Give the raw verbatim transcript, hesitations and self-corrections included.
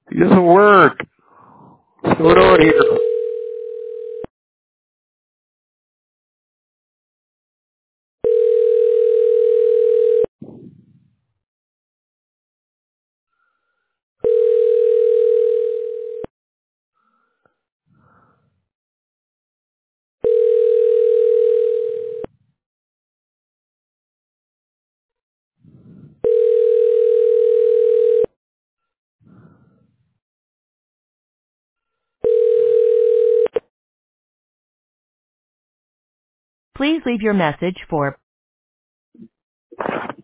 It doesn't work. What's going on here? Please leave your message for